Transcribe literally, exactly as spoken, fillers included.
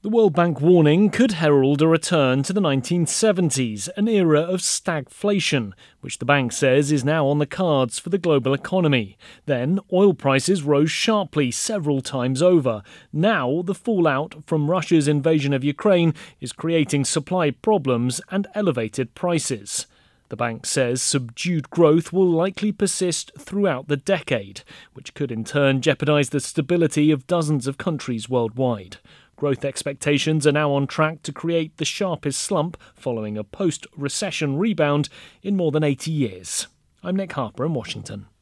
The World Bank warning could herald a return to the nineteen seventies, an era of stagflation, which the bank says is now on the cards for the global economy. Then, oil prices rose sharply several times over. Now, the fallout from Russia's invasion of Ukraine is creating supply problems and elevated prices. The bank says subdued growth will likely persist throughout the decade, which could in turn jeopardise the stability of dozens of countries worldwide. Growth expectations are now on track to create the sharpest slump following a post-recession rebound in more than eighty years. I'm Nick Harper in Washington.